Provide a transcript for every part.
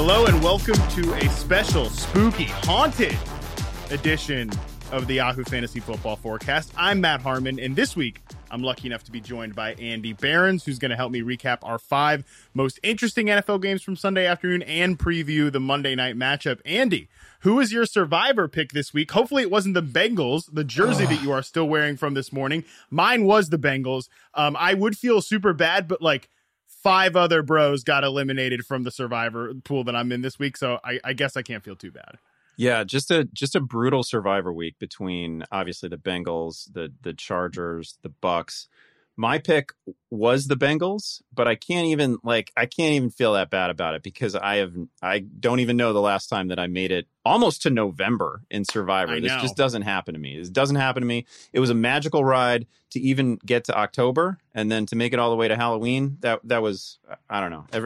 Hello and welcome to a special, spooky, haunted edition of the Yahoo Fantasy Football Forecast. I'm Matt Harmon, and this week I'm lucky enough to be joined by Andy Behrens, who's going to help me recap our 5 most interesting NFL games from Sunday afternoon and preview the Monday night matchup. Andy, who is your survivor pick this week? Hopefully it wasn't the Bengals, the jersey that you are still wearing from this morning. Mine was the Bengals. I would feel super bad, but like 5 other bros got eliminated from the survivor pool that I'm in this week, so I guess I can't feel too bad. Yeah, just a brutal survivor week between obviously the Bengals, the Chargers, the Bucks. My pick was the Bengals, but I can't even feel that bad about it because I don't even know the last time that I made it almost to November in Survivor. This just doesn't happen to me. This doesn't happen to me. It was a magical ride to even get to October, and then to make it all the way to Halloween. That was, I don't know.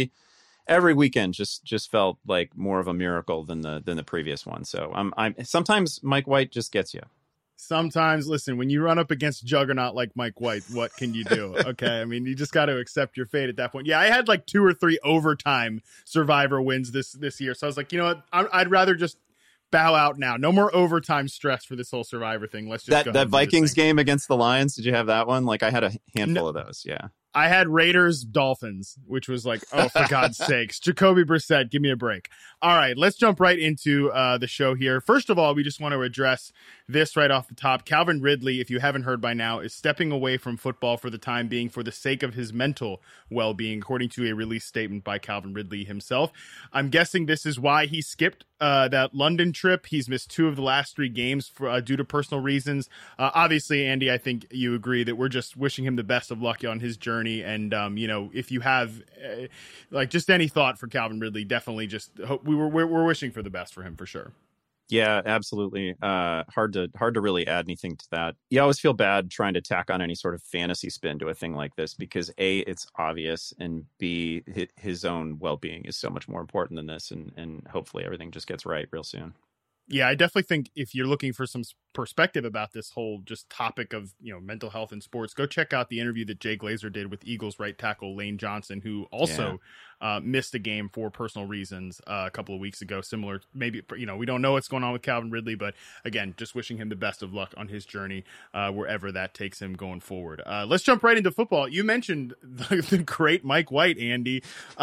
Every weekend just felt like more of a miracle than the previous one. So I'm sometimes Mike White just gets you. Sometimes, listen, when you run up against Juggernaut like Mike White, what can you do? Okay, I mean, you just got to accept your fate at that point. Yeah, I had like 2 or 3 overtime Survivor wins this year, so I was like, you know what, I'd rather just bow out now. No more overtime stress for this whole Survivor thing. Let's just go that Vikings game against the Lions. Did you have that one? Like I had a handful of those. Yeah. I had Raiders Dolphins, which was like, oh, for God's sakes. Jacoby Brissett, give me a break. All right, let's jump right into the show here. First of all, we just want to address this right off the top. Calvin Ridley, if you haven't heard by now, is stepping away from football for the time being for the sake of his mental well-being, according to a release statement by Calvin Ridley himself. I'm guessing this is why he skipped that London trip. He's missed 2 of the last 3 games due to personal reasons. Obviously, Andy, I think you agree that we're just wishing him the best of luck on his journey. And, if you have just any thought for Calvin Ridley, definitely just hope we're wishing for the best for him for sure. Yeah, absolutely. Hard to really add anything to that. You always feel bad trying to tack on any sort of fantasy spin to a thing like this because A, it's obvious, and B, his own well-being is so much more important than this. And hopefully everything just gets right real soon. Yeah, I definitely think if you're looking for some perspective about this whole just topic of, mental health in sports, go check out the interview that Jay Glazer did with Eagles right tackle Lane Johnson, who also missed a game for personal reasons a couple of weeks ago. Similar, maybe, we don't know what's going on with Calvin Ridley, but again, just wishing him the best of luck on his journey wherever that takes him going forward. Let's jump right into football. You mentioned the great Mike White, Andy.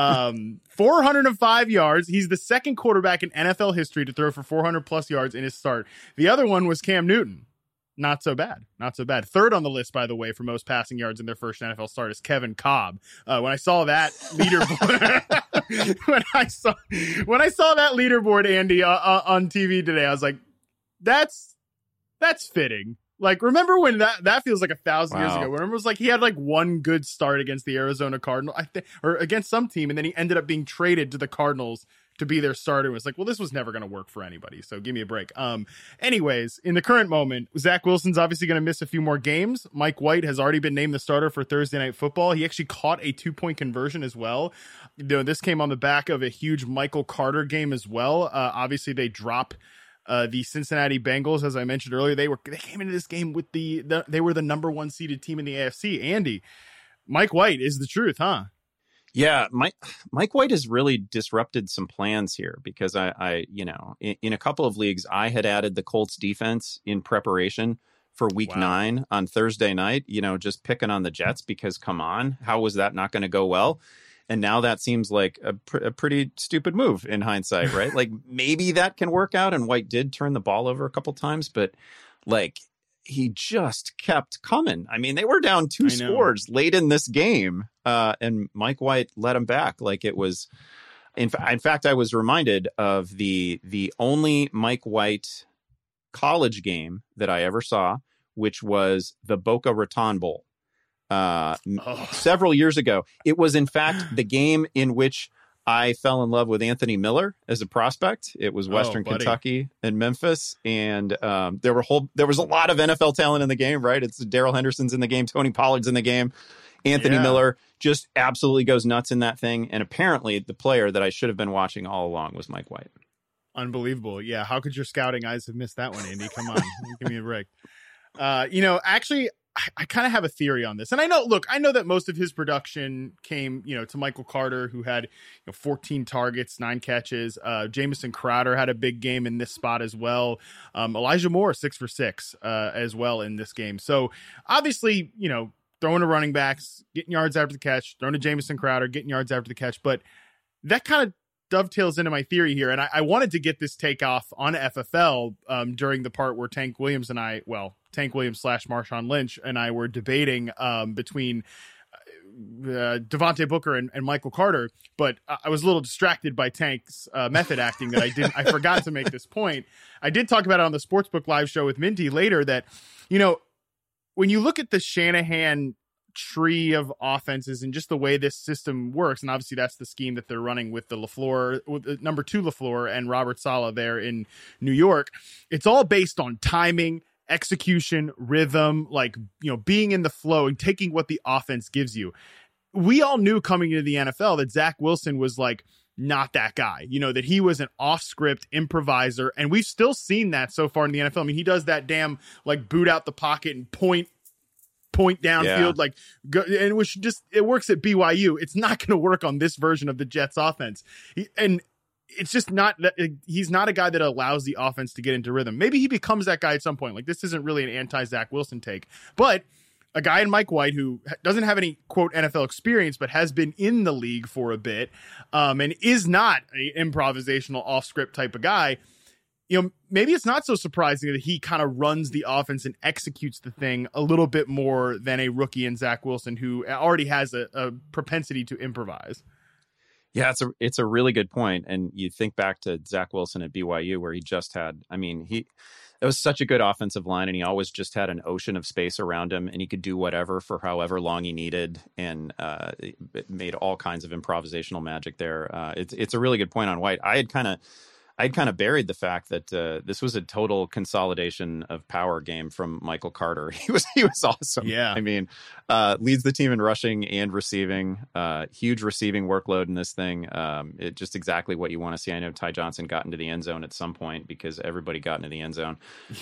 405 yards. He's the second quarterback in NFL history to throw for 400 plus yards in his start. The other one was Cam Newton. Not so bad. Third on the list, by the way, for most passing yards in their first NFL start is Kevin Cobb. When I saw that leaderboard, when I saw that leaderboard, Andy, on TV today, I was like, that's fitting. Like, remember when that feels like 1,000 years ago? Remember, it was like he had like one good start against the Arizona Cardinals, or against some team, and then he ended up being traded to the Cardinals to be their starter. It was like, well, this was never going to work for anybody, so give me a break. Anyways, in the current moment, Zach Wilson's obviously going to miss a few more games. Mike White has already been named the starter for Thursday Night Football. He actually caught a 2-point conversion as well. This came on the back of a huge Michael Carter game as well. Obviously, they drop the Cincinnati Bengals, as I mentioned earlier. They came into this game with they were the number 1 seeded team in the AFC. Andy, Mike White is the truth, huh? Yeah, Mike White has really disrupted some plans here because I in a couple of leagues, I had added the Colts defense in preparation for week 9 on Thursday night, just picking on the Jets because come on, how was that not going to go well? And now that seems like a pretty stupid move in hindsight, right? Like maybe that can work out. And White did turn the ball over a couple times, but like he just kept coming. I mean, they were down 2 scores late in this game, and Mike White let him back. Like it was, in fact, I was reminded of the only Mike White college game that I ever saw, which was the Boca Raton Bowl. Several years ago. It was, in fact, the game in which I fell in love with Anthony Miller as a prospect. It was Western Kentucky and Memphis. And there was a lot of NFL talent in the game, right? It's Darrell Henderson's in the game. Tony Pollard's in the game. Anthony Miller just absolutely goes nuts in that thing. And apparently the player that I should have been watching all along was Mike White. Unbelievable. Yeah. How could your scouting eyes have missed that one, Andy? Come on. Give me a break. Actually, I kind of have a theory on this. And I know that most of his production came, to Michael Carter, who had 14 targets, 9 catches. Jamison Crowder had a big game in this spot as well. Elijah Moore, 6 for 6 as well in this game. So obviously, throwing to running backs, getting yards after the catch, throwing to Jamison Crowder, getting yards after the catch. But that kind of dovetails into my theory here. And I wanted to get this take off on FFL during the part where Tank Williams / Marshawn Lynch and I were debating between Devontae Booker and Michael Carter, but I was a little distracted by Tank's method acting that I forgot to make this point. I did talk about it on the Sportsbook live show with Minty later that, when you look at the Shanahan tree of offenses and just the way this system works, and obviously that's the scheme that they're running with the LaFleur, with the number 2 LaFleur and Robert Saleh there in New York, it's all based on timing, execution, rhythm, being in the flow and taking what the offense gives you. We all knew coming into the NFL that Zach Wilson was not that guy, that he was an off-script improviser. And we've still seen that so far in the NFL. I mean, he does that damn boot out the pocket and point downfield, and which it works at BYU. It's not going to work on this version of the Jets offense. It's just not that he's not a guy that allows the offense to get into rhythm. Maybe he becomes that guy at some point. This isn't really an anti-Zach Wilson take, but a guy in Mike White who doesn't have any quote NFL experience, but has been in the league for a bit, and is not an improvisational off script type of guy. Maybe it's not so surprising that he kind of runs the offense and executes the thing a little bit more than a rookie in Zach Wilson, who already has a propensity to improvise. Yeah, it's a really good point. And you think back to Zach Wilson at BYU, where he just had, it was such a good offensive line, and he always just had an ocean of space around him, and he could do whatever for however long he needed, and it made all kinds of improvisational magic there. It's a really good point on White. I'd kind of buried the fact that this was a total consolidation of power game from Michael Carter. He was awesome. Yeah. Leads the team in rushing and receiving, huge receiving workload in this thing. It just exactly what you want to see. I know Ty Johnson got into the end zone at some point because everybody got into the end zone.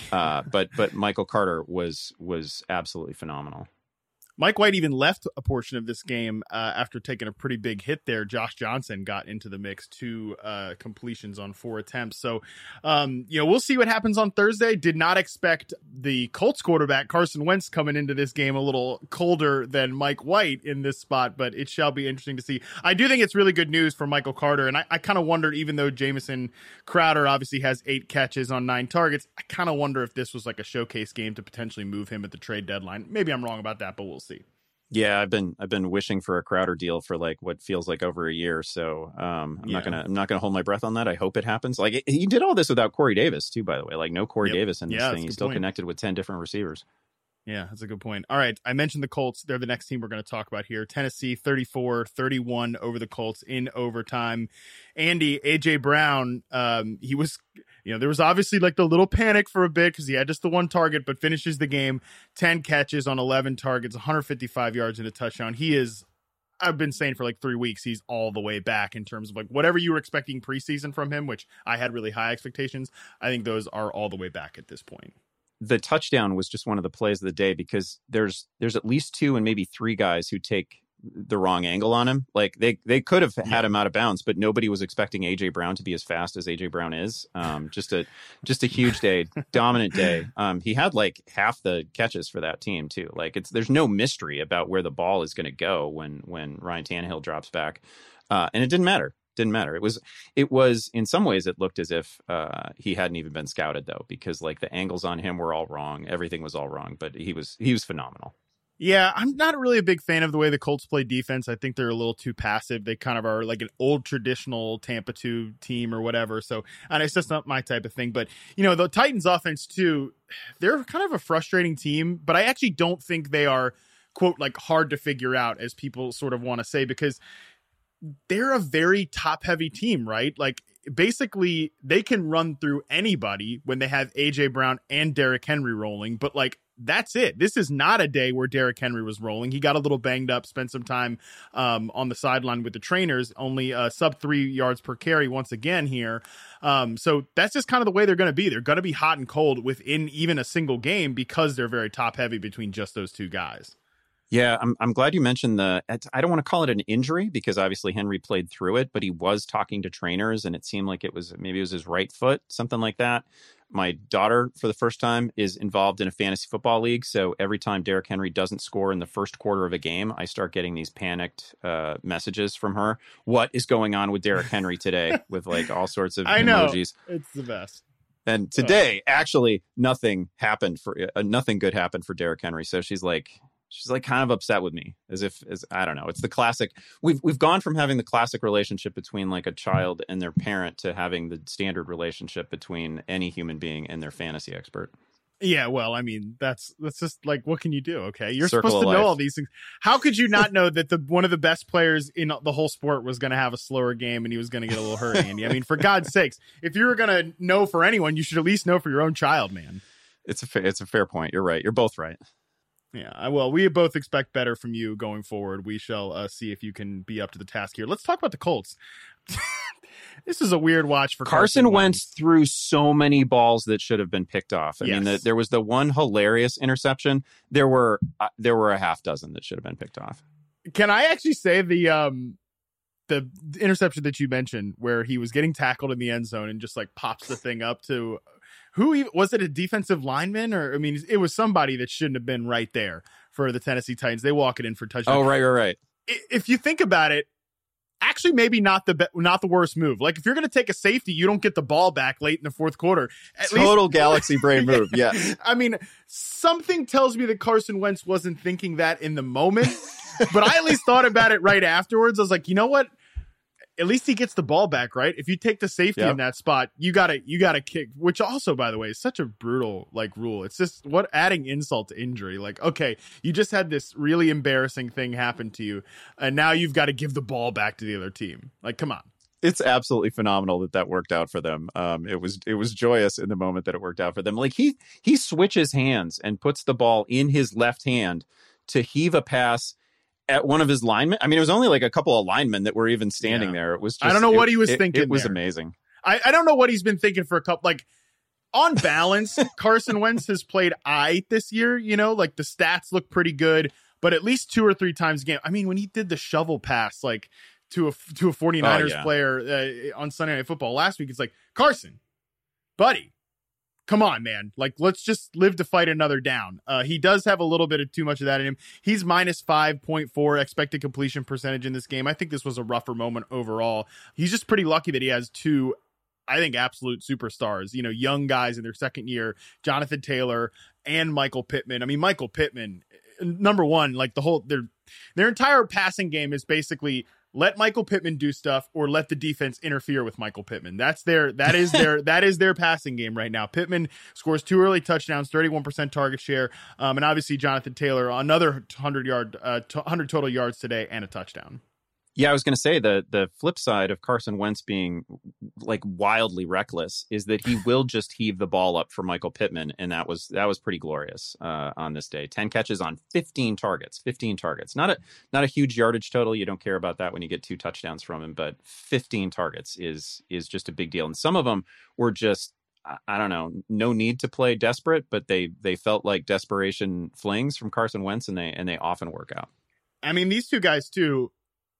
But Michael Carter was absolutely phenomenal. Mike White even left a portion of this game after taking a pretty big hit there. Josh Johnson got into the mix, 2 completions on 4 attempts. So, we'll see what happens on Thursday. Did not expect the Colts quarterback, Carson Wentz, coming into this game a little colder than Mike White in this spot, but it shall be interesting to see. I do think it's really good news for Michael Carter, and I kind of wondered, even though Jamison Crowder obviously has 8 catches on 9 targets, I kind of wonder if this was a showcase game to potentially move him at the trade deadline. Maybe I'm wrong about that, but we'll see. Yeah, I've been wishing for a Crowder deal for what feels like over a year. So I'm not gonna hold my breath on that. I hope it happens. He did all this without Corey Davis too, by the way. No Corey Davis in this thing. He's still connected with 10 different receivers. Yeah, that's a good point. All right, I mentioned the Colts. They're the next team we're going to talk about here. Tennessee 34-31 over the Colts in overtime. Andy, A.J. Brown, he was, there was obviously the little panic for a bit because he had just the 1 target, but finishes the game, 10 catches on 11 targets, 155 yards and a touchdown. He is, I've been saying for 3 weeks, he's all the way back in terms of whatever you were expecting preseason from him, which I had really high expectations. I think those are all the way back at this point. The touchdown was just one of the plays of the day because there's at least 2 and maybe 3 guys who take the wrong angle on him. They could have had him out of bounds, but nobody was expecting AJ Brown to be as fast as AJ Brown is. Just a huge day, dominant day. He had half the catches for that team too. There's no mystery about where the ball is going to go when Ryan Tannehill drops back, and it didn't matter. It was in some ways it looked as if he hadn't even been scouted though, because the angles on him were all wrong. Everything was all wrong, but he was phenomenal. Yeah, I'm not really a big fan of the way the Colts play defense. I think they're a little too passive. They kind of are an old traditional Tampa 2 team or whatever. So, and it's just not my type of thing. But, the Titans offense too, they're kind of a frustrating team, but I actually don't think they are, quote, hard to figure out as people sort of want to say, because they're a very top heavy team, right? Basically they can run through anybody when they have AJ Brown and Derrick Henry rolling, but that's it. This is not a day where Derrick Henry was rolling. He got a little banged up, spent some time on the sideline with the trainers, only sub 3 yards per carry once again here. So that's just kind of the way they're going to be. They're going to be hot and cold within even a single game because they're very top heavy between just those two guys. Yeah, I'm glad you mentioned I don't want to call it an injury because obviously Henry played through it, but he was talking to trainers and it seemed like maybe it was his right foot, something like that. My daughter, for the first time, is involved in a fantasy football league. So every time Derrick Henry doesn't score in the first quarter of a game, I start getting these panicked messages from her. What is going on with Derrick Henry today? With like all sorts of emojis. It's the best. And today, actually, nothing good happened for Derrick Henry. So she's like kind of upset with me as I don't know. It's the classic. We've gone from having the classic relationship between like a child and their parent to having the standard relationship between any human being and their fantasy expert. Yeah, well, I mean, that's just like, what can you do? Okay, you're Circle supposed to of know life. all these things. How could you not know that one of the best players in the whole sport was going to have a slower game and he was going to get a little hurt, Andy? I mean, for God's sakes, if you were going to know for anyone, you should at least know for your own child, man. It's a fair point. You're right. You're both right. Yeah, well, we both expect better from you going forward. We shall see if you can be up to the task here. Let's talk about the Colts. This is a weird watch for Carson Wentz. Threw so many balls that should have been picked off. I mean, there was the one hilarious interception. There were a half dozen that should have been picked off. Can I actually say the interception that you mentioned where he was getting tackled in the end zone and just like pops the thing up to was it a defensive lineman? Or, I mean, it was somebody that shouldn't have been right there for the Tennessee Titans. They walk it in for touchdown. Oh, right. If you think about it, actually maybe not the worst move. Like if you're going to take a safety, you don't get the ball back late in the fourth quarter. Total galaxy brain move. Yes. I mean, something tells me that Carson Wentz wasn't thinking that in the moment, but I at least thought about it right afterwards. I was like, you know what? At least he gets the ball back, right? If you take the safety in that spot, you gotta kick, which also, by the way, is such a brutal like rule. It's just adding insult to injury. Like, okay, you just had this really embarrassing thing happen to you, and now you've got to give the ball back to the other team. Like, come on. It's absolutely phenomenal that worked out for them. It was joyous in the moment that it worked out for them. Like he switches hands and puts the ball in his left hand to heave a pass at one of his linemen. I mean, it was only like a couple of linemen that were even standing there. It was just, I don't know what he was thinking. It was amazing. I don't know what he's been thinking for a couple, like on balance, Carson Wentz has played this year, you know, like the stats look pretty good, but at least 2 or 3 times a game. I mean, when he did the shovel pass, like to a 49ers player on Sunday Night Football last week, it's like, Carson, buddy, come on, man. Like, let's just live to fight another down. He does have a little bit of too much of that in him. He's minus 5.4 expected completion percentage in this game. I think this was a rougher moment overall. He's just pretty lucky that he has 2, I think, absolute superstars, you know, young guys in their second year, Jonathan Taylor and Michael Pittman. I mean, Michael Pittman, number one, like their entire passing game is basically let Michael Pittman do stuff or let the defense interfere with Michael Pittman. That is their passing game right now. Pittman scores 2 early touchdowns, 31% target share. And obviously Jonathan Taylor, another 100 total yards today and a touchdown. Yeah, I was going to say the flip side of Carson Wentz being like wildly reckless is that he will just heave the ball up for Michael Pittman, and that was pretty glorious on this day. 10 catches on 15 targets. Not a huge yardage total. You don't care about that when you get 2 touchdowns from him, but 15 targets is just a big deal. And some of them were just, I don't know, no need to play desperate, but they felt like desperation flings from Carson Wentz, and they often work out. I mean, these two guys too.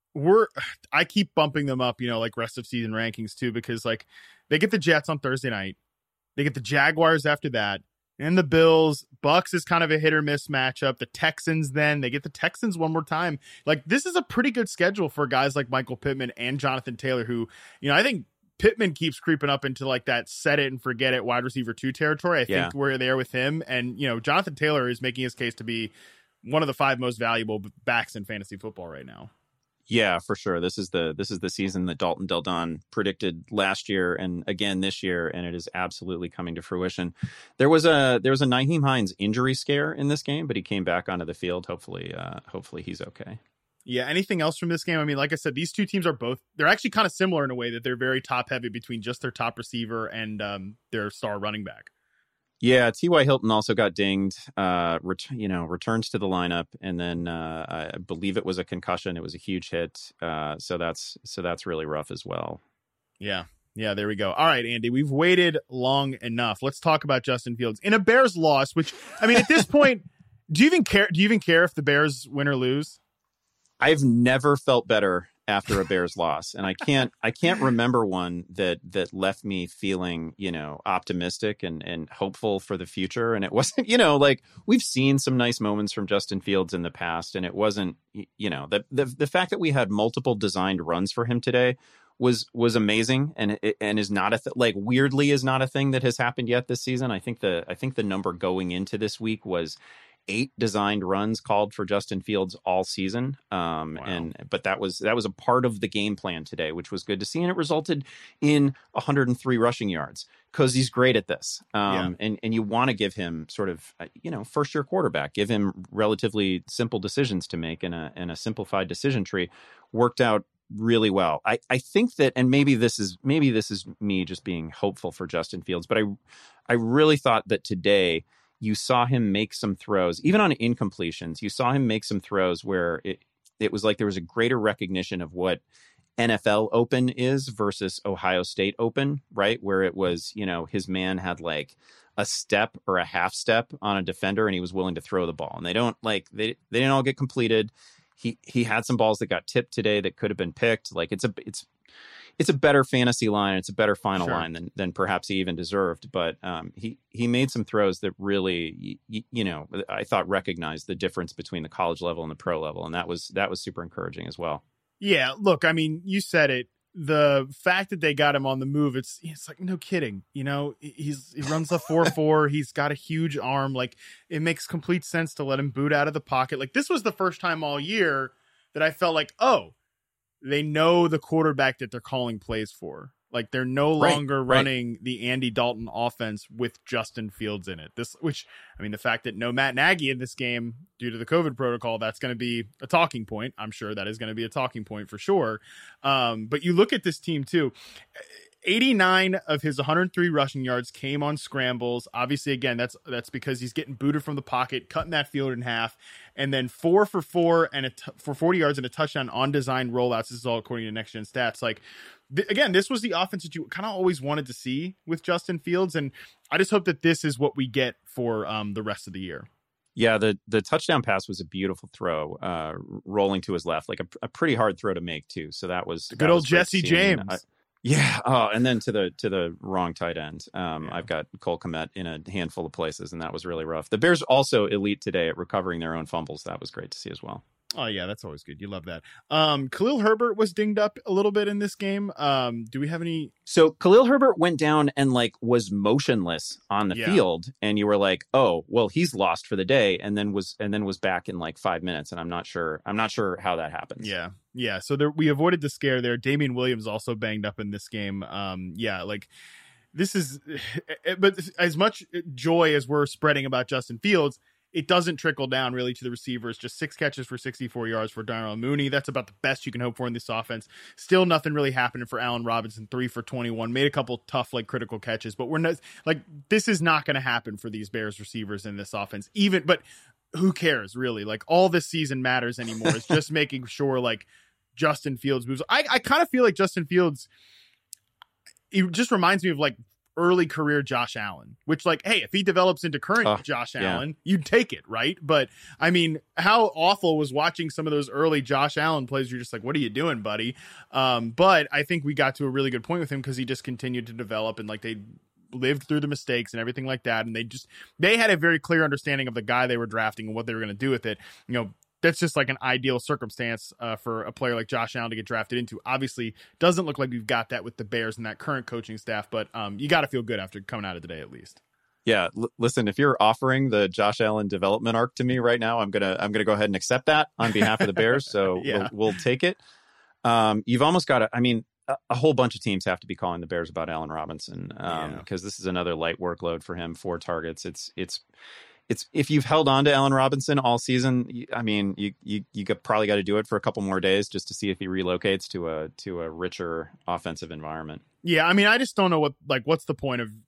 I keep bumping them up, you know, like rest of season rankings too, because like they get the Jets on Thursday night, they get the Jaguars after that, and the Bills. Bucks is kind of a hit or miss matchup. The Texans, then they get the Texans one more time. Like, this is a pretty good schedule for guys like Michael Pittman and Jonathan Taylor, who, you know, I think Pittman keeps creeping up into like that set it and forget it wide receiver 2 territory. I think we're there with him, and you know, Jonathan Taylor is making his case to be one of the 5 most valuable backs in fantasy football right now. Yeah, for sure. This is the season that Dalton Del Don predicted last year and again this year, and it is absolutely coming to fruition. There was a Nyheim Hines injury scare in this game, but he came back onto the field. Hopefully he's okay. Yeah. Anything else from this game? I mean, like I said, these two teams they're actually kind of similar in a way that they're very top heavy between just their top receiver and their star running back. Yeah, T.Y. Hilton also got dinged, returns to the lineup, and then I believe it was a concussion. It was a huge hit. So that's really rough as well. Yeah. Yeah, there we go. All right, Andy, we've waited long enough. Let's talk about Justin Fields in a Bears loss, which, I mean, at this point, do you even care if the Bears win or lose? I've never felt better after a Bears loss, and I can't remember one that left me feeling, optimistic and hopeful for the future. And it wasn't, like, we've seen some nice moments from Justin Fields in the past, and it wasn't, the fact that we had multiple designed runs for him today was amazing, and is not weirdly is not a thing that has happened yet this season. I think the number going into this week was 8 designed runs called for Justin Fields all season. Wow. But that was a part of the game plan today, which was good to see. And it resulted in 103 rushing yards because he's great at this. And you want to give him sort of, first year quarterback, give him relatively simple decisions to make in a simplified decision tree. Worked out really well. I think that, and maybe this is me just being hopeful for Justin Fields, but I really thought that today you saw him make some throws, even on incompletions. You saw him make some throws where it was like there was a greater recognition of what NFL open is versus Ohio State open, right? Where it was, his man had like a step or a half step on a defender and he was willing to throw the ball. And they didn't all get completed. He had some balls that got tipped today that could have been picked. Like it's a better fantasy line. It's a better final line than perhaps he even deserved. But he made some throws that really, I thought recognized the difference between the college level and the pro level. And that was super encouraging as well. Yeah, look, I mean, you said it. The fact that they got him on the move, it's like, no kidding. He runs the 4.4. He's got a huge arm. Like, it makes complete sense to let him boot out of the pocket. Like, this was the first time all year that I felt like, oh, they know the quarterback that they're calling plays for. Like, they're no longer running the Andy Dalton offense with Justin Fields in it. The fact that no Matt Nagy in this game due to the COVID protocol, that's going to be a talking point. I'm sure that is going to be a talking point for sure. But you look at this team too. 89 of his 103 rushing yards came on scrambles. Obviously, again, that's because he's getting booted from the pocket, cutting that field in half, and then 4 for 4 for 40 yards and a touchdown on design rollouts. This is all according to Next Gen Stats. Like, again, this was the offense that you kind of always wanted to see with Justin Fields, and I just hope that this is what we get for the rest of the year. Yeah, the touchdown pass was a beautiful throw, rolling to his left, like a pretty hard throw to make too. So that was good old Jesse James. Yeah. Oh, and then to the wrong tight end. I've got Cole Kmet in a handful of places, and that was really rough. The Bears also elite today at recovering their own fumbles. That was great to see as well. Oh, yeah, that's always good. You love that. Khalil Herbert was dinged up a little bit in this game. Do we have any? So Khalil Herbert went down and was motionless on the field, and you were like, oh, well, he's lost for the day, and then was back in 5 minutes, and I'm not sure how that happens. Yeah. So we avoided the scare there. Damian Williams also banged up in this game. This is, but as much joy as we're spreading about Justin Fields, it doesn't trickle down really to the receivers. Just 6 catches for 64 yards for Darnell Mooney. That's about the best you can hope for in this offense. Still nothing really happening for Allen Robinson. 3 for 21. Made a couple tough, critical catches. But we're not, this is not going to happen for these Bears receivers in this offense. But who cares, really? All this season matters anymore. It's just making sure, Justin Fields moves. I kind of feel like Justin Fields, it just reminds me of, early career Josh Allen, which hey, if he develops into current Josh Allen, you'd take it, right? But I mean, how awful was watching some of those early Josh Allen plays? You're just like, what are you doing, buddy? But I think we got to a really good point with him because he just continued to develop and they lived through the mistakes and everything like that. And they had a very clear understanding of the guy they were drafting and what they were going to do with it. That's just an ideal circumstance for a player like Josh Allen to get drafted into. Obviously, doesn't look like we've got that with the Bears and that current coaching staff, but you got to feel good after coming out of today, at least. Yeah, listen, if you're offering the Josh Allen development arc to me right now, I'm gonna go ahead and accept that on behalf of the Bears. So we'll take it. You've almost got to. I mean, a whole bunch of teams have to be calling the Bears about Allen Robinson because this is another light workload for him. 4 targets. It's if you've held on to Allen Robinson all season, I mean, you probably got to do it for a couple more days just to see if he relocates to a richer offensive environment. Yeah, I mean, I just don't know what's the point of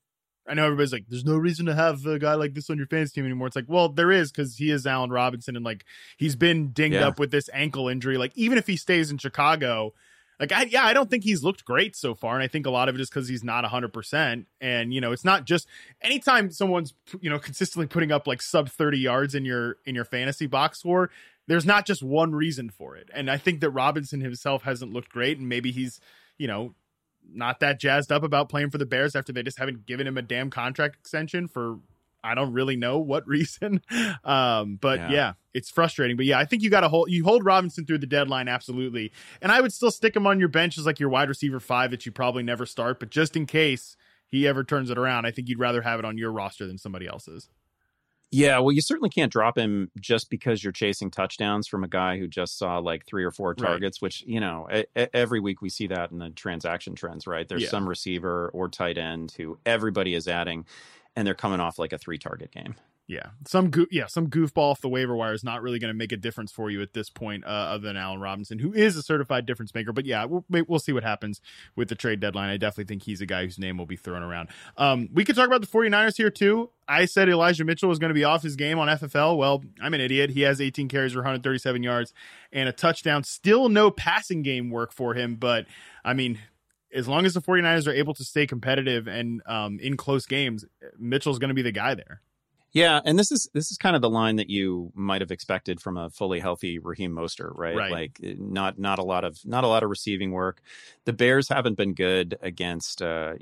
I know everybody's like, there's no reason to have a guy like this on your fantasy team anymore. It's like, well, there is, because he is Allen Robinson, and like he's been dinged up with this ankle injury. Like even if he stays in Chicago, like I don't think he's looked great so far, and I think a lot of it is because he's not 100%. And it's not just anytime someone's consistently putting up like sub 30 yards in your fantasy box score. There's not just one reason for it, and I think that Robinson himself hasn't looked great, and maybe he's not that jazzed up about playing for the Bears after they just haven't given him a damn contract extension for I don't really know what reason. But yeah, it's frustrating. But yeah, I think you hold Robinson through the deadline. Absolutely. And I would still stick him on your bench as like your wide receiver 5 that you probably never start, but just in case he ever turns it around, I think you'd rather have it on your roster than somebody else's. Yeah, well, you certainly can't drop him just because you're chasing touchdowns from a guy who just saw like 3 or 4 targets, right. Which, every week we see that in the transaction trends, right? There's some receiver or tight end who everybody is adding, and they're coming off like a 3-target game. Yeah, some goofball off the waiver wire is not really going to make a difference for you at this point, other than Allen Robinson, who is a certified difference maker. But yeah, we'll see what happens with the trade deadline. I definitely think he's a guy whose name will be thrown around. We could talk about the 49ers here too. I said Elijah Mitchell was going to be off his game on FFL. Well, I'm an idiot. He has 18 carries for 137 yards and a touchdown. Still no passing game work for him, but I mean, as long as the 49ers are able to stay competitive and in close games, Mitchell's going to be the guy there. Yeah, and this is kind of the line that you might have expected from a fully healthy Raheem Mostert, right? Like not a lot of receiving work. The Bears haven't been good against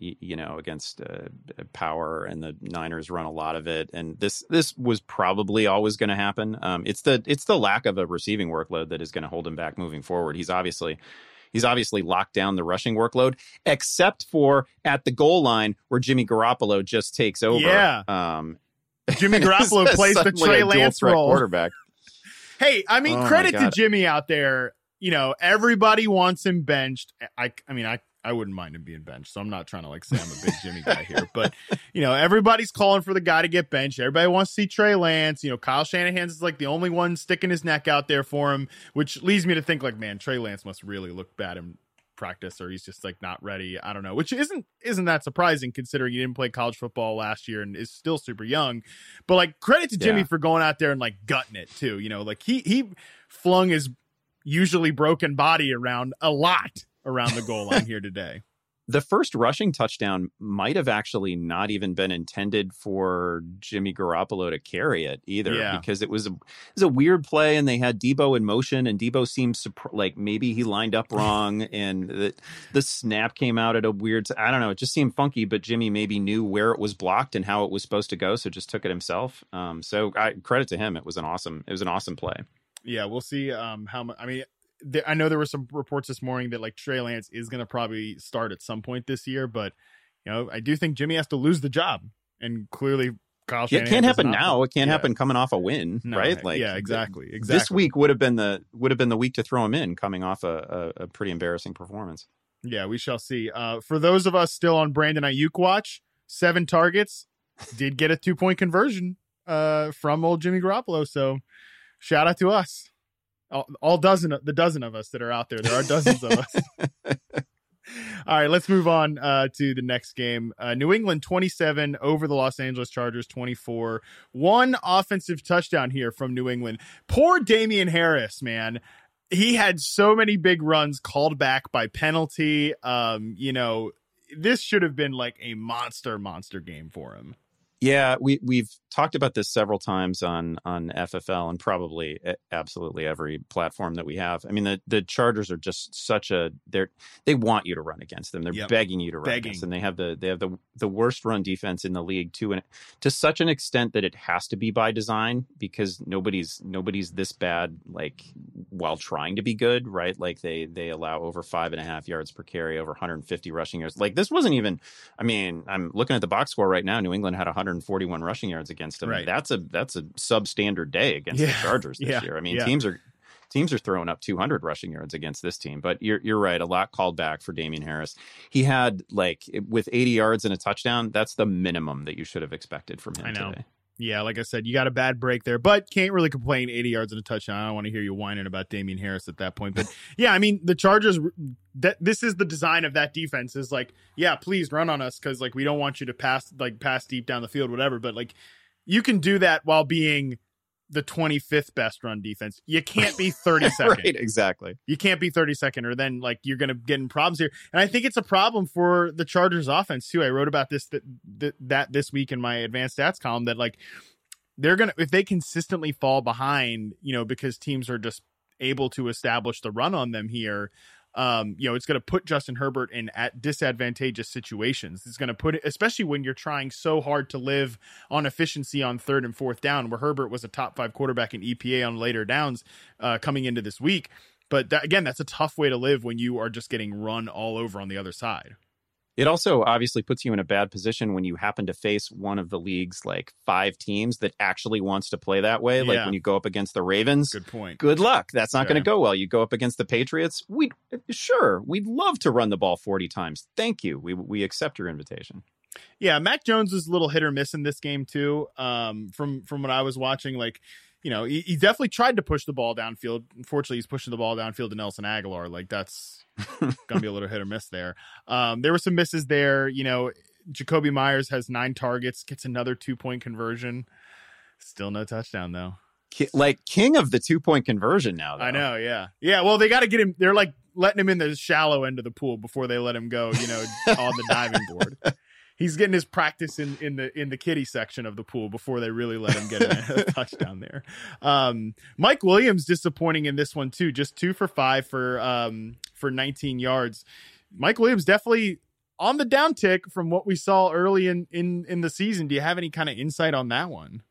power, and the Niners run a lot of it. And this was probably always going to happen. It's the lack of a receiving workload that is going to hold him back moving forward. He's obviously locked down the rushing workload, except for at the goal line where Jimmy Garoppolo just takes over. Yeah. Jimmy Garoppolo plays the Trey Lance role. Quarterback. Hey, I mean, credit to Jimmy out there. Everybody wants him benched. I wouldn't mind him being benched, so I'm not trying to say I'm a big Jimmy guy here. But, everybody's calling for the guy to get benched. Everybody wants to see Trey Lance. Kyle Shanahan's is the only one sticking his neck out there for him, which leads me to think man, Trey Lance must really look bad in practice, or he's just not ready. I don't know, which isn't that surprising considering he didn't play college football last year and is still super young. But credit to Jimmy for going out there and gutting it too. He flung his usually broken body around a lot around the goal line here today. The first rushing touchdown might have actually not even been intended for Jimmy Garoppolo to carry it either, because it was a weird play, and they had Debo in motion, and Debo seemed like maybe he lined up wrong, and the snap came out at a weird. I don't know. It just seemed funky, but Jimmy maybe knew where it was blocked and how it was supposed to go, so just took it himself. So credit to him. It was an awesome play. Yeah, we'll see how much. I mean, I know there were some reports this morning that Trey Lance is going to probably start at some point this year, but I do think Jimmy has to lose the job, and clearly Kyle Shanahan. It can't happen now. It can't happen coming off a win, right? Exactly. This week would have been the week to throw him in, coming off a pretty embarrassing performance. Yeah, we shall see. For those of us still on Brandon Ayuk watch, 7 targets, did get a 2-point conversion from old Jimmy Garoppolo. So shout out to us. The dozen of us that are out there. There are dozens of us. All right, let's move on to the next game. New England 27 over the Los Angeles Chargers 24. 1 offensive touchdown here from New England. Poor Damian Harris, man. He had so many big runs called back by penalty. This should have been a monster game for him. Yeah, we've talked about this several times on FFL and probably absolutely every platform that we have. I mean, the Chargers are just they want you to run against them. They're begging you to run against them. They have the worst run defense in the league too, and to such an extent that it has to be by design, because nobody's this bad while trying to be good, right? They allow over 5.5 yards per carry, over 150 rushing yards. This wasn't even. I mean, I'm looking at the box score right now. New England had 141 rushing yards against them. Right. That's a substandard day against the Chargers this year. I mean, teams are throwing up 200 rushing yards against this team. But you're right, a lot called back for Damian Harris. He had with 80 yards and a touchdown. That's the minimum that you should have expected from him today. Yeah, like I said, you got a bad break there, but can't really complain. 80 yards and a touchdown. I don't want to hear you whining about Damian Harris at that point. But yeah, I mean, the Chargers, this is the design of that defense is like, yeah, please run on us because like we don't want you to pass deep down the field, whatever. But like you can do that while being the 25th best run defense. You can't be 32nd. Right, exactly. You can't be 32nd or then like you're going to get in problems here. And I think it's a problem for the Chargers offense too. I wrote about this this week in my advanced stats column that like they're going to, if they consistently fall behind, you know, because teams are just able to establish the run on them here, you know, it's going to put Justin Herbert in at disadvantageous situations. It's going to put it, especially when you're trying so hard to live on efficiency on 3rd and 4th down, where Herbert was a top 5 quarterback in EPA on later downs coming into this week. But again, that's a tough way to live when you are just getting run all over on the other side. It also obviously puts you in a bad position when you happen to face one of the league's like 5 teams that actually wants to play that way. Like when you go up against the Ravens, good point. Good luck. That's not going to go well. You go up against the Patriots. We'd love to run the ball 40 times. Thank you. We accept your invitation. Yeah, Mac Jones was a little hit or miss in this game too. From what I was watching, like, you know, he definitely tried to push the ball downfield. Unfortunately, he's pushing the ball downfield to Nelson Aguilar. Like that's gonna be a little hit or miss there. There were some misses there. You know, Jacoby Myers has 9 targets, gets another 2-point conversion. Still no touchdown though. Like king of the 2-point conversion now, though. I know, yeah. Yeah, well, they got to get him. They're like letting him in the shallow end of the pool before they let him go, you know, on the diving board. He's getting his practice in the kiddie section of the pool before they really let him get a touchdown there. Mike Williams disappointing in this one too, just 2 for 5 for 19 yards. Mike Williams definitely on the downtick from what we saw early in the season. Do you have any kind of insight on that one?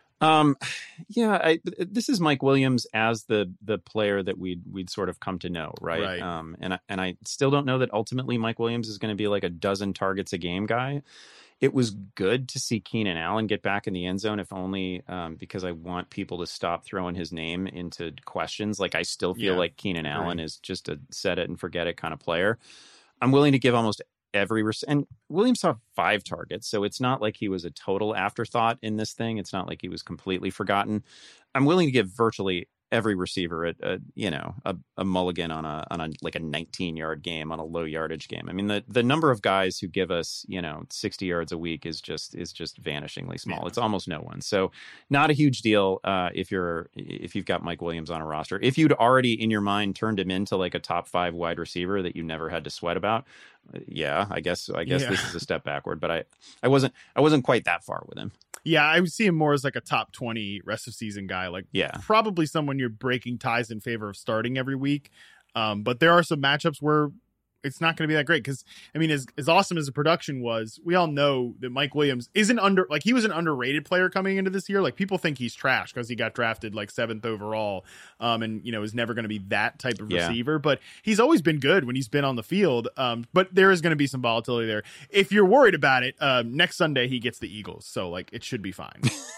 This is Mike Williams as the player that we'd sort of come to know, right? And I still don't know that ultimately Mike Williams is going to be like a 12 targets a game guy. It was good to see Keenan Allen get back in the end zone, if only because I want people to stop throwing his name into questions. Like I still feel like Keenan Allen is just a set it and forget it kind of player. I'm willing to give almost and Williams saw 5 targets, so it's not like he was a total afterthought in this thing. It's not like he was completely forgotten. I'm willing to give virtually every receiver a mulligan on a like a 19-yard game, on a low yardage game. I mean, the number of guys who give us 60 yards a week is just vanishingly small. Yeah. It's almost no one. So not a huge deal if you've got Mike Williams on a roster. If you'd already in your mind turned him into like a top 5 wide receiver that you never had to sweat about, I guess this is a step backward. But I wasn't quite that far with him. Yeah, I would see him more as like a top 20 rest of season guy. Like, probably someone you're breaking ties in favor of starting every week. But there are some matchups where it's not going to be that great because, I mean, as awesome as the production was, we all know that Mike Williams isn't he was an underrated player coming into this year. Like people think he's trash because he got drafted like 7th overall, and is never going to be that type of receiver. But he's always been good when he's been on the field. But there is going to be some volatility there. If you're worried about it, next Sunday he gets the Eagles, so like it should be fine.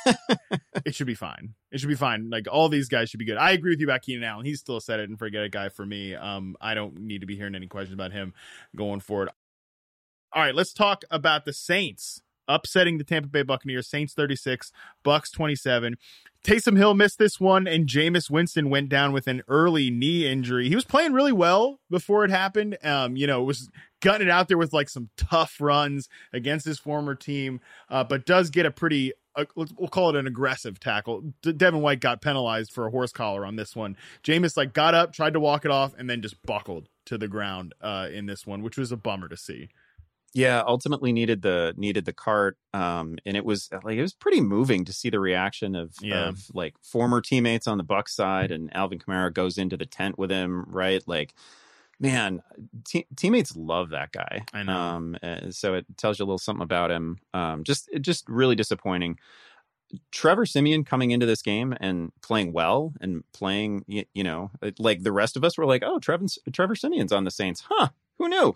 It should be fine. It should be fine. Like all these guys should be good. I agree with you about Keenan Allen. He's still a set it and forget it guy for me. I don't need to be hearing any questions about him going forward. All right, let's talk about the Saints upsetting the Tampa Bay Buccaneers. Saints 36, Bucs 27. Taysom Hill missed this one, and Jameis Winston went down with an early knee injury. He was playing really well before it happened. Was gutting it out there with like some tough runs against his former team, but does get a pretty we'll call it an aggressive tackle. Devin White got penalized for a horse collar on this one. Jameis got up, tried to walk it off, and then just buckled to the ground in this one, which was a bummer to see. Yeah, ultimately needed the cart, and it was pretty moving to see the reaction of like former teammates on the Bucs side, and Alvin Kamara goes into the tent with him, right? Like, man, teammates love that guy. I know. So it tells you a little something about him. Just really disappointing. Trevor Siemian coming into this game and playing well and playing, like the rest of us were like, oh, Trevor Siemian's on the Saints. Huh. Who knew?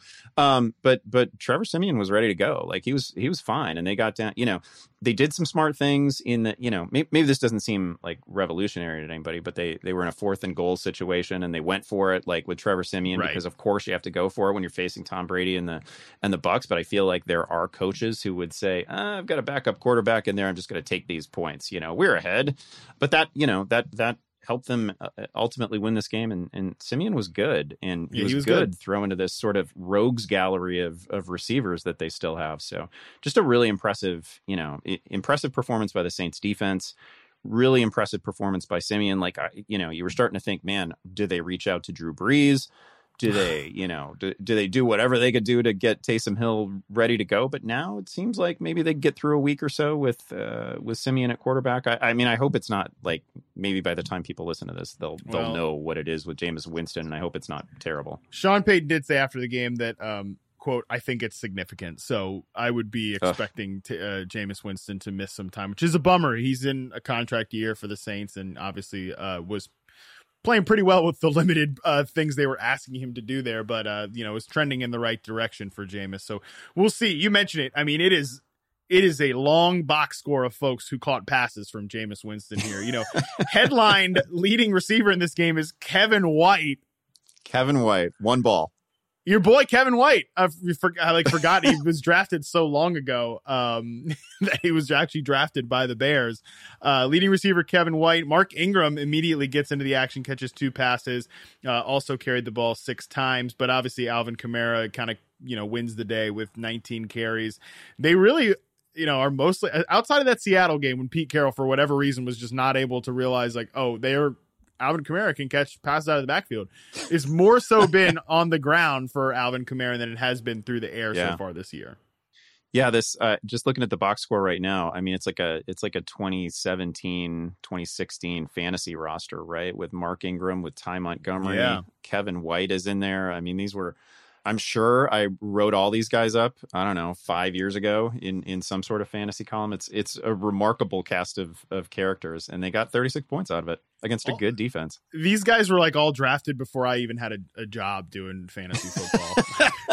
But Trevor Siemian was ready to go. Like he was fine, and they got down. They did some smart things in that. Maybe this doesn't seem like revolutionary to anybody, but they were in a 4th and goal situation, and they went for it, like with Trevor Siemian, Right. because of course you have to go for it when you're facing Tom Brady and the Bucks. But I feel like there are coaches who would say, I've got a backup quarterback in there. I'm just going to take these points. We're ahead, but that helped them ultimately win this game. And Siemian was good, and he was good throwing to this sort of rogues gallery of receivers that they still have. So just a really impressive performance by the Saints defense. Really impressive performance by Siemian. Like, you were starting to think, man, do they reach out to Drew Brees? Do they, do they do whatever they could do to get Taysom Hill ready to go? But now it seems like maybe they get through a week or so with Siemian at quarterback. I mean, I hope it's not like, maybe by the time people listen to this, they'll know what it is with Jameis Winston, and I hope it's not terrible. Sean Payton did say after the game that, quote, I think it's significant. So I would be expecting Jameis Winston to miss some time, which is a bummer. He's in a contract year for the Saints, and obviously was playing pretty well with the limited things they were asking him to do there, but was trending in the right direction for Jameis. So we'll see. You mentioned it. I mean, it is a long box score of folks who caught passes from Jameis Winston here. Headlined leading receiver in this game is Kevin White. Kevin White, 1 ball. Your boy Kevin White. I forgot he was drafted so long ago that he was actually drafted by the Bears. Leading receiver Kevin White. Mark Ingram immediately gets into the action, catches 2 passes, also carried the ball 6 times. But obviously Alvin Kamara kind of wins the day with 19 carries. They really are mostly outside of that Seattle game when Pete Carroll for whatever reason was just not able to realize Alvin Kamara can catch passes out of the backfield. It's more so been on the ground for Alvin Kamara than it has been through the air so far this year. Yeah, this just looking at the box score right now, I mean, it's like a 2017, 2016 fantasy roster, right? With Mark Ingram, with Ty Montgomery, Kevin White is in there. I mean, I'm sure I wrote all these guys up, I don't know, 5 years ago in some sort of fantasy column. It's a remarkable cast of characters, and they got 36 points out of it against a good defense. These guys were like all drafted before I even had a job doing fantasy football.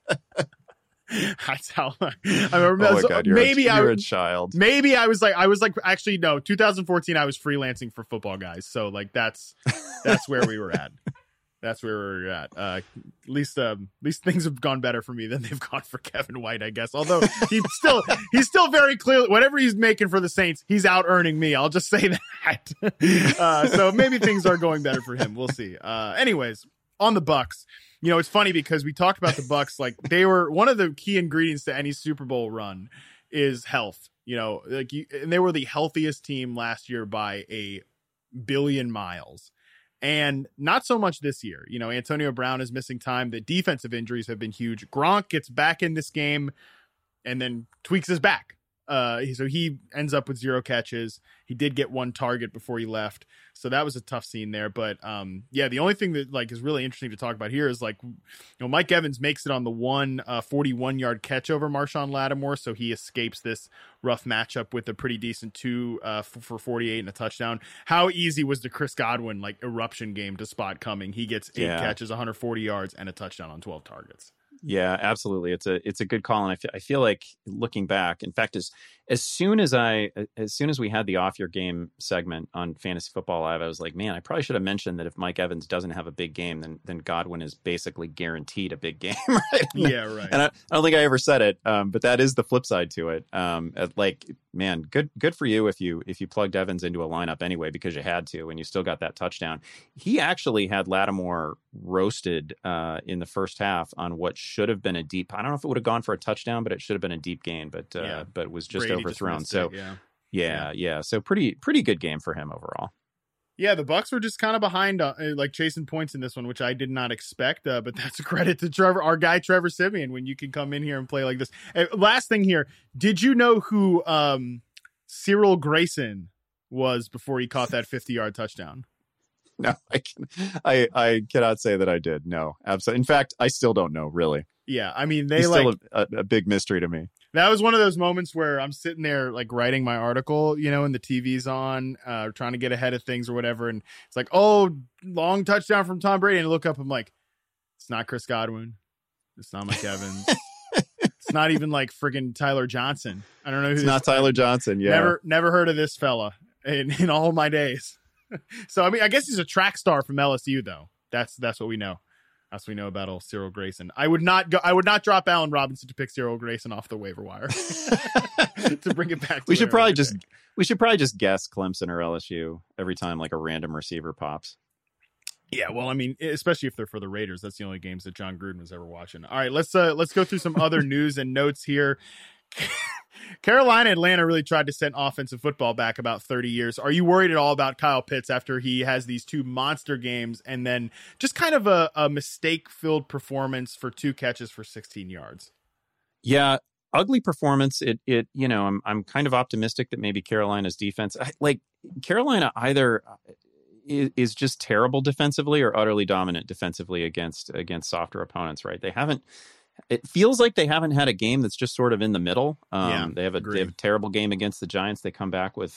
That's how I remember. Oh my God, you're a child. Maybe I was like, actually, no, 2014, I was freelancing for Football Guys. So like, that's where we were at. That's where we're at. At least things have gone better for me than they've gone for Kevin White, I guess. Although he's still very clearly, whatever he's making for the Saints, he's out earning me. I'll just say that. So maybe things are going better for him. We'll see. Anyways, on the Bucks, it's funny because we talked about the Bucks, like they were one of the key ingredients to any Super Bowl run is health. And they were the healthiest team last year by a billion miles. And not so much this year. Antonio Brown is missing time. The defensive injuries have been huge. Gronk gets back in this game and then tweaks his back. So he ends up with 0 catches. He did get 1 target before he left. So that was a tough scene there. But the only thing that is really interesting to talk about here is Mike Evans makes it on the 41-yard catch over Marshawn Lattimore. So he escapes this rough matchup with a pretty decent 2 for 48 and a touchdown. How easy was the Chris Godwin eruption game to spot coming? He gets 8 catches, 140 yards and a touchdown on 12 targets. Yeah, absolutely. It's a good call, and I feel like looking back, in fact, as soon as we had the Off Your Game segment on Fantasy Football Live, I was like, man, I probably should have mentioned that if Mike Evans doesn't have a big game, then Godwin is basically guaranteed a big game, right? Yeah, right. And I don't think I ever said it, but that is the flip side to it. Man, good for you if you plugged Evans into a lineup anyway because you had to, and you still got that touchdown. He actually had Lattimore roasted in the first half on what should have been a deep. I don't know if it would have gone for a touchdown, but it should have been a deep gain. But was just Brady overthrown. Just so yeah. So pretty good game for him overall. Yeah, the Bucks were just kind of behind, chasing points in this one, which I did not expect. But that's a credit to our guy Trevor Siemian when you can come in here and play like this. Last thing here, did you know who Cyril Grayson was before he caught that 50-yard touchdown? No, I cannot say that I did. No, absolutely. In fact, I still don't know, really. Yeah, I mean, He's still a big mystery to me. That was one of those moments where I'm sitting there writing my article, and the TV's on, trying to get ahead of things or whatever. And it's like, oh, long touchdown from Tom Brady. And I look up, I'm like, it's not Chris Godwin. It's not Mike Evans. It's not even like friggin' Tyler Johnson. I don't know who. It's not Tyler Johnson. Yeah, never heard of this fella in all of my days. So I mean, I guess he's a track star from LSU though. That's what we know. That's what we know about old Cyril Grayson. I would not drop Allen Robinson to pick Cyril Grayson off the waiver wire to bring it back. We should probably just guess Clemson or LSU every time like a random receiver pops. Yeah, well, I mean, especially if they're for the Raiders, that's the only games that John Gruden was ever watching. All right, let's go through some other news and notes here. Carolina, Atlanta really tried to send offensive football back about 30 years. Are you worried at all about Kyle Pitts after he has these two monster games and then just kind of a mistake-filled performance for 2 catches for 16 yards? Yeah, ugly performance. I'm kind of optimistic that maybe Carolina's defense, Carolina either is just terrible defensively or utterly dominant defensively against softer opponents, right? It feels like they haven't had a game that's just sort of in the middle. They have a terrible game against the Giants. They come back with,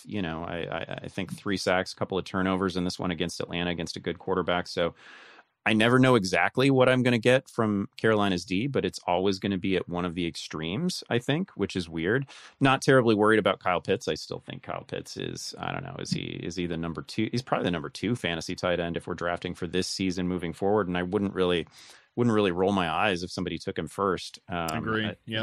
I think 3 sacks, a couple of turnovers in this one against Atlanta against a good quarterback. So I never know exactly what I'm going to get from Carolina's D, but it's always going to be at one of the extremes, I think, which is weird. Not terribly worried about Kyle Pitts. I still think Kyle Pitts is, I don't know, is he the number 2? He's probably the number 2 fantasy tight end if we're drafting for this season moving forward. And I wouldn't really roll my eyes if somebody took him first. Agree. Yeah.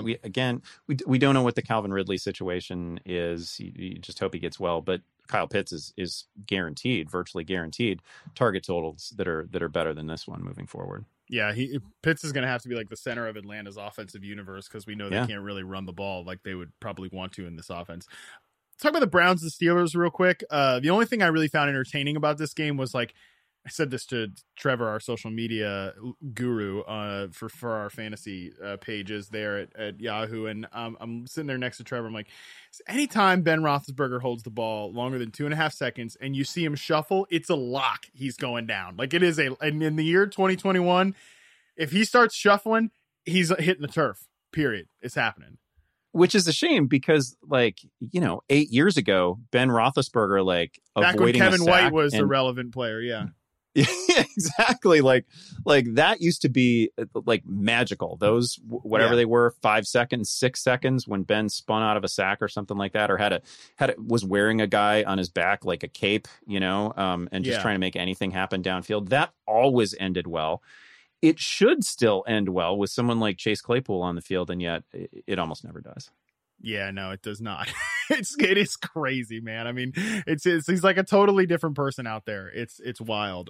We don't know what the Calvin Ridley situation is. You just hope he gets well, but Kyle Pitts is guaranteed, virtually guaranteed target totals that are better than this one moving forward. Yeah, Pitts is going to have to be like the center of Atlanta's offensive universe because we know they can't really run the ball like they would probably want to in this offense. Talk about the Browns and Steelers real quick. The only thing I really found entertaining about this game was like, I said this to Trevor, our social media guru, for our fantasy pages there at Yahoo, and I'm sitting there next to Trevor. I'm like, anytime Ben Roethlisberger holds the ball longer than 2.5 seconds, and you see him shuffle, it's a lock. He's going down. Like it is and in the year 2021, if he starts shuffling, he's hitting the turf. Period. It's happening. Which is a shame because, 8 years ago, Ben Roethlisberger, back when Kevin White was a relevant player, yeah. Yeah, exactly. Like that used to be magical. Those whatever they were, 5 seconds, 6 seconds when Ben spun out of a sack or something like that, or was wearing a guy on his back like a cape, and just trying to make anything happen downfield. That always ended well. It should still end well with someone like Chase Claypool on the field, and yet it almost never does. Yeah, no, it does not. It is crazy, man. I mean, he's like a totally different person out there. It's wild.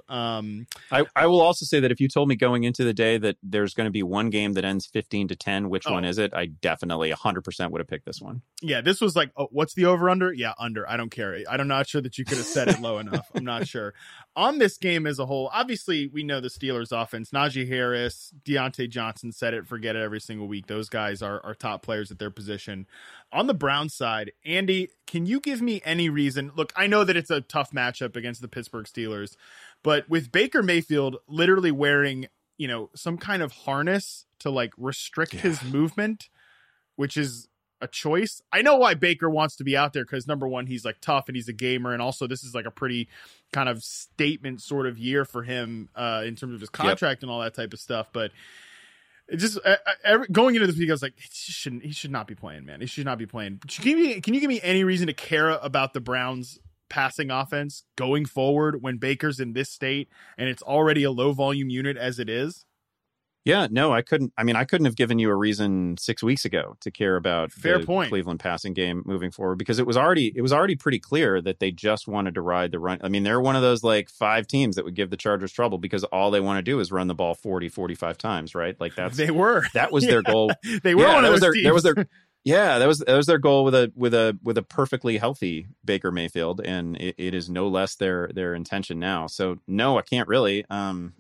I will also say that if you told me going into the day that there's going to be one game that ends 15-10, which one is it? I definitely 100% would have picked this one. Yeah, this was like, what's the over under? Yeah, under. I don't care. I'm not sure that you could have set it low enough. I'm not sure. On this game as a whole, obviously we know the Steelers offense. Najee Harris, Deontay Johnson said it, forget it every single week. Those guys are top players at their position. On the Browns side, Andy, can you give me any reason? Look, I know that it's a tough matchup against the Pittsburgh Steelers, but with Baker Mayfield literally wearing, some kind of harness to restrict his movement, which is a choice. I know why Baker wants to be out there because number one, he's tough and he's a gamer. And also this is a pretty kind of statement sort of year for him in terms of his contract and all that type of stuff. But it just going into this week, I was like, he should not be playing, man. He should not be playing. Can you give me any reason to care about the Browns passing offense going forward when Baker's in this state and it's already a low volume unit as it is? Yeah, no, I couldn't have given you a reason 6 weeks ago to care about the Cleveland passing game moving forward because it was already pretty clear that they just wanted to ride the run. I mean, they're one of those 5 teams that would give the Chargers trouble because all they want to do is run the ball 40, 45 times, right? That was their goal. They were one of those teams. That was their Yeah, that was their goal with a perfectly healthy Baker Mayfield, and it is no less their intention now. So no, I can't really. I'm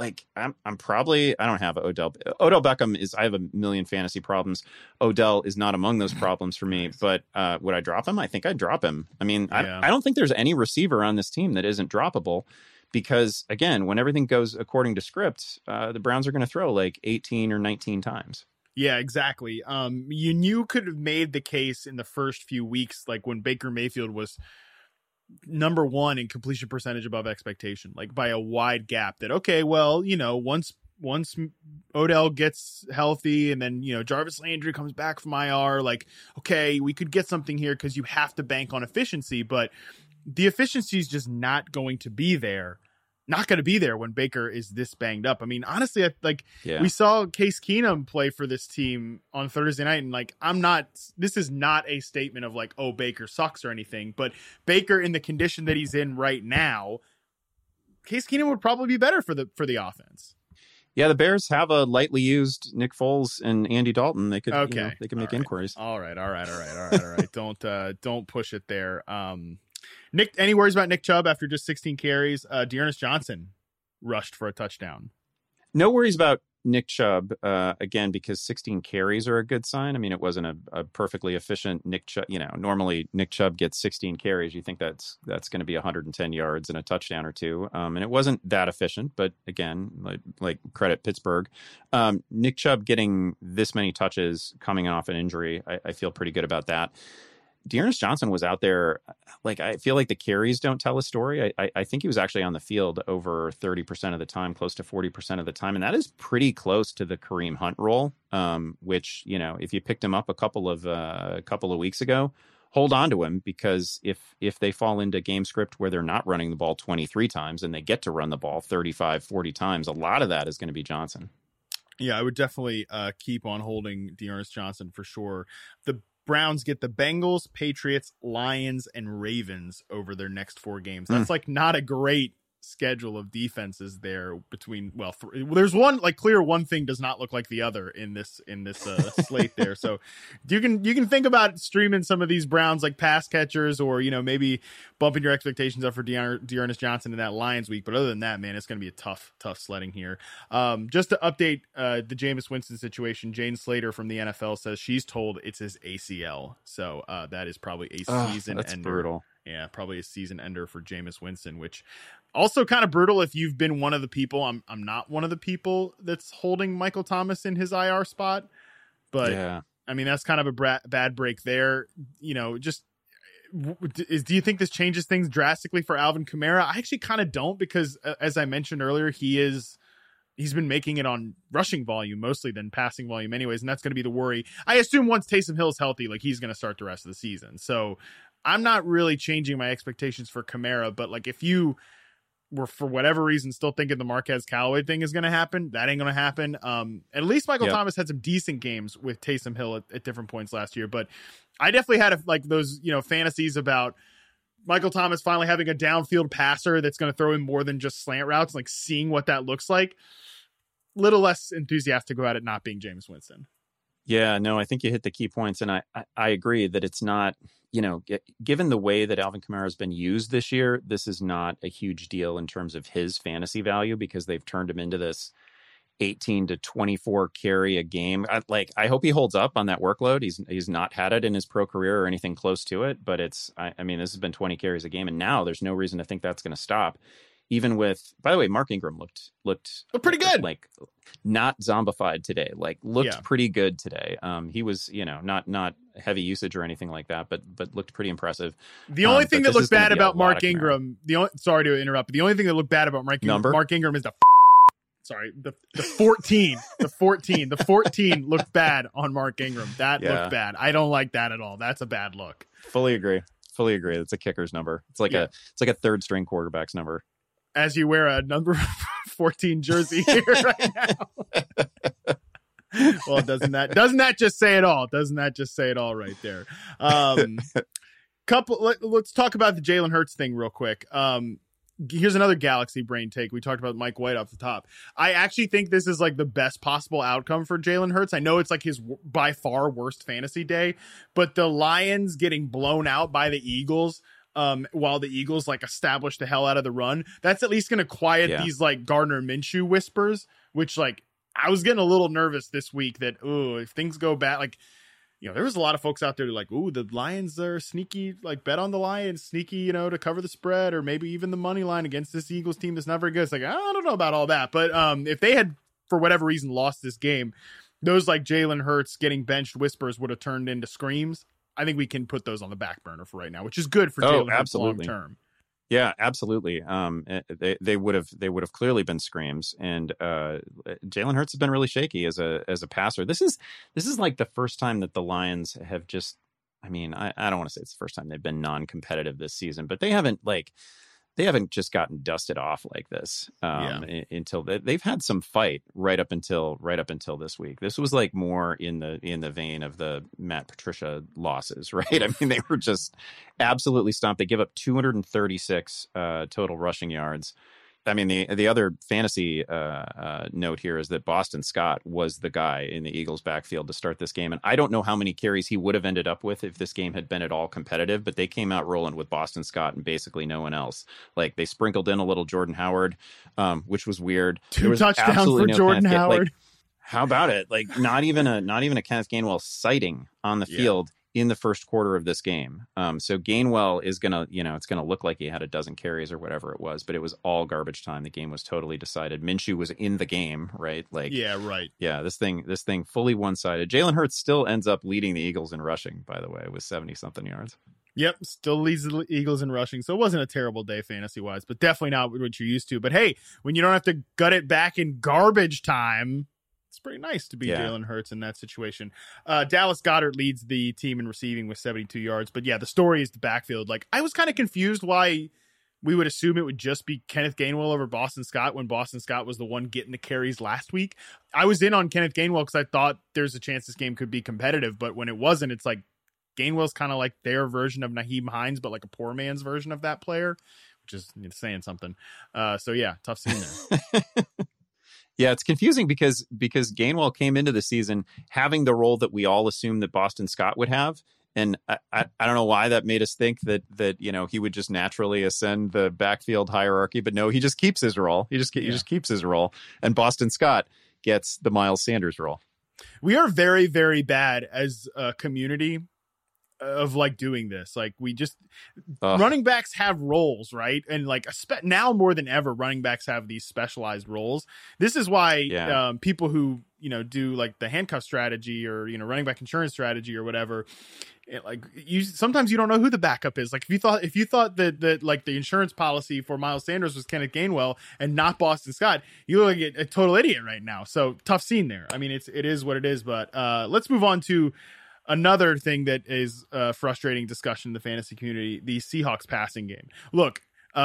probably, I don't have Odell Beckham I have a million fantasy problems. Odell is not among those problems for me. But would I drop him? I think I'd drop him. I mean, yeah. I don't think there's any receiver on this team that isn't droppable. Because, again, when everything goes according to script, the Browns are going to throw 18 or 19 times. Yeah, exactly. You could have made the case in the first few weeks, when Baker Mayfield was #1 in completion percentage above expectation, by a wide gap that, okay, well, once Odell gets healthy and then, Jarvis Landry comes back from IR, like, okay, we could get something here because you have to bank on efficiency, but the efficiency is just not going to be there. Not going to be there when Baker is this banged up. I mean, honestly, we saw Case Keenum play for this team on Thursday night, and this is not a statement of like, oh, Baker sucks or anything, but Baker in the condition that he's in right now, Case Keenum would probably be better for the offense. Yeah, the Bears have a lightly used Nick Foles and Andy Dalton. They could, they could make inquiries. All right. Don't push it there. Nick, any worries about Nick Chubb after just 16 carries? Dearness Johnson rushed for a touchdown. No worries about Nick Chubb, again, because 16 carries are a good sign. I mean, it wasn't a perfectly efficient Nick Chubb. Normally Nick Chubb gets 16 carries. You think that's going to be 110 yards and a touchdown or two. And it wasn't that efficient, but again, like credit Pittsburgh. Nick Chubb getting this many touches coming off an injury, I feel pretty good about that. Dearness Johnson was out there. Like, I feel like the carries don't tell a story. I think he was actually on the field over 30% of the time, close to 40% of the time. And that is pretty close to the Kareem Hunt role, which, if you picked him up a couple of weeks ago, hold on to him, because if they fall into game script where they're not running the ball 23 times and they get to run the ball 35, 40 times, a lot of that is going to be Johnson. Yeah, I would definitely keep on holding Dearness Johnson for sure. The Browns get the Bengals, Patriots, Lions, and Ravens over their next 4 games. That's not a great schedule of defenses there between, there's one thing does not look like the other in this slate there. So you can think about streaming some of these Browns like pass catchers, or maybe bumping your expectations up for Dearness Johnson in that Lions week. But other than that, man, it's going to be a tough sledding here. Just to update the Jameis Winston situation, Jane Slater from the NFL says she's told it's his ACL. So that is probably a season that's ender. Brutal. Yeah, probably a season ender for Jameis Winston, which also kind of brutal if you've been one of the people. I'm not one of the people that's holding Michael Thomas in his IR spot, but yeah. I mean, that's kind of a bad break there. Do you think this changes things drastically for Alvin Kamara? I actually kind of don't, because as I mentioned earlier, he's been making it on rushing volume mostly than passing volume anyways, and that's going to be the worry. I assume once Taysom Hill's healthy, he's going to start the rest of the season. So I'm not really changing my expectations for Kamara, but if you were for whatever reason still thinking the Marquez Callaway thing is going to happen, that ain't going to happen. At least Michael Thomas had some decent games with Taysom Hill at different points last year, but I definitely had those fantasies about Michael Thomas finally having a downfield passer that's going to throw in more than just slant routes, seeing what that looks like. Little less enthusiastic about it not being Jameis Winston. Yeah, no, I think you hit the key points, and I agree that it's not, given the way that Alvin Kamara has been used this year, this is not a huge deal in terms of his fantasy value, because they've turned him into this 18 to 24 carry a game. I hope he holds up on that workload. He's not had it in his pro career or anything close to it, but I mean, this has been 20 carries a game, and now there's no reason to think that's going to stop. Even with, by the way, Mark Ingram looked pretty good, not zombified today, looked pretty good today. He was, not heavy usage or anything like that, but looked pretty impressive. The only thing that looked bad about Mark Ingram, sorry to interrupt, but the only thing that looked bad about Mark Ingram is the 14, the 14 looked bad on Mark Ingram. That looked bad. I don't like that at all. That's a bad look. Fully agree. It's a kicker's number. It's like a third string quarterback's number. As you wear a number 14 jersey here right now. Well, doesn't that just say it all? Doesn't that just say it all right there? Let's talk about the Jalen Hurts thing real quick. Here's another Galaxy brain take. We talked about Mike White off the top. I actually think this is the best possible outcome for Jalen Hurts. I know it's his by far worst fantasy day, but the Lions getting blown out by the Eagles, while the Eagles establish the hell out of the run, that's at least going to quiet these Gardner Minshew whispers, which I was getting a little nervous this week that, if things go bad, there was a lot of folks out there who the Lions are sneaky, bet on the Lions, sneaky, to cover the spread, or maybe even the money line against this Eagles team that's not very good. It's I don't know about all that, but if they had, for whatever reason, lost this game, those Jalen Hurts getting benched whispers would have turned into screams. I think we can put those on the back burner for right now, which is good for Jalen Hurts long term. Yeah, absolutely. They would have clearly been screams, and Jalen Hurts has been really shaky as a passer. This is like the first time that the Lions have just. I mean, I don't want to say it's the first time they've been non-competitive this season, but they haven't just gotten dusted off like this until they've had some fight right up until this week. This was like more in the vein of the Matt Patricia losses, right? I mean, they were just absolutely stomped. They give up 236 total rushing yards. I mean, the other fantasy note here is that Boston Scott was the guy in the Eagles' backfield to start this game. And I don't know how many carries he would have ended up with if this game had been at all competitive, but they came out rolling with Boston Scott and basically no one else. Like, they sprinkled in a little Jordan Howard, which was weird. 2 touchdowns for Jordan Howard. Like, how about it? Like, not even a Kenneth Gainwell sighting on the field in the first quarter of this game. So Gainwell is going to, it's going to look like he had a dozen carries or whatever it was, but it was all garbage time. The game was totally decided. Minshew was in the game, right? Like, yeah, right. Yeah, this thing fully one-sided. Jalen Hurts still ends up leading the Eagles in rushing, by the way, with 70-something yards. Yep, still leads the Eagles in rushing. So it wasn't a terrible day fantasy-wise, but definitely not what you're used to. But hey, when you don't have to gut it back in garbage time, it's pretty nice to be Jalen Hurts in that situation. Dallas Goedert leads the team in receiving with 72 yards. But yeah, the story is the backfield. Like, I was kind of confused why we would assume it would just be Kenneth Gainwell over Boston Scott when Boston Scott was the one getting the carries last week. I was in on Kenneth Gainwell because I thought there's a chance this game could be competitive. But when it wasn't, it's like Gainwell's kind of like their version of Nyheim Hines, but like a poor man's version of that player, which is saying something. So yeah, tough scene there. Yeah, it's confusing because Gainwell came into the season having the role that we all assumed that Boston Scott would have. And I don't know why that made us think that he would just naturally ascend the backfield hierarchy. But no, he just keeps his role. He just keeps his role. And Boston Scott gets the Miles Sanders role. We are very, very bad as a community of like doing this. Like, we just running backs have roles, right? And like now more than ever, running backs have these specialized roles. This is why people who do like the handcuff strategy or running back insurance strategy or whatever, sometimes you don't know who the backup is. Like, if you thought that like the insurance policy for Miles Sanders was Kenneth Gainwell and not Boston Scott, you look like a total idiot right now. So tough scene there. I mean, it is what it is. But let's move on to another thing that is frustrating discussion in the fantasy community, the Seahawks passing game. Look,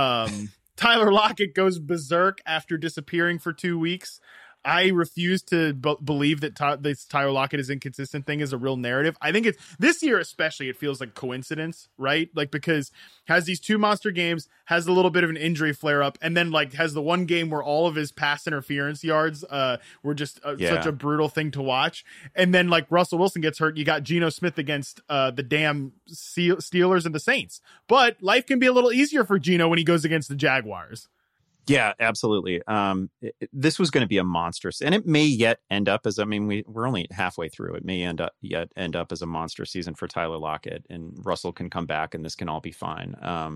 Tyler Lockett goes berserk after disappearing for 2 weeks. I refuse to believe that this Tyler Lockett is inconsistent thing is a real narrative. I think it's this year, especially, it feels like coincidence, right? Like, because has these 2 monster games, has a little bit of an injury flare up, and then like has the one game where all of his pass interference yards were just such a brutal thing to watch. And then like Russell Wilson gets hurt. You got Geno Smith against the damn Steelers and the Saints. But life can be a little easier for Geno when he goes against the Jaguars. Yeah, absolutely. This was going to be a monstrous, and it may yet end up as, we're only halfway through. It may end up as a monster season for Tyler Lockett, and Russell can come back, and this can all be fine.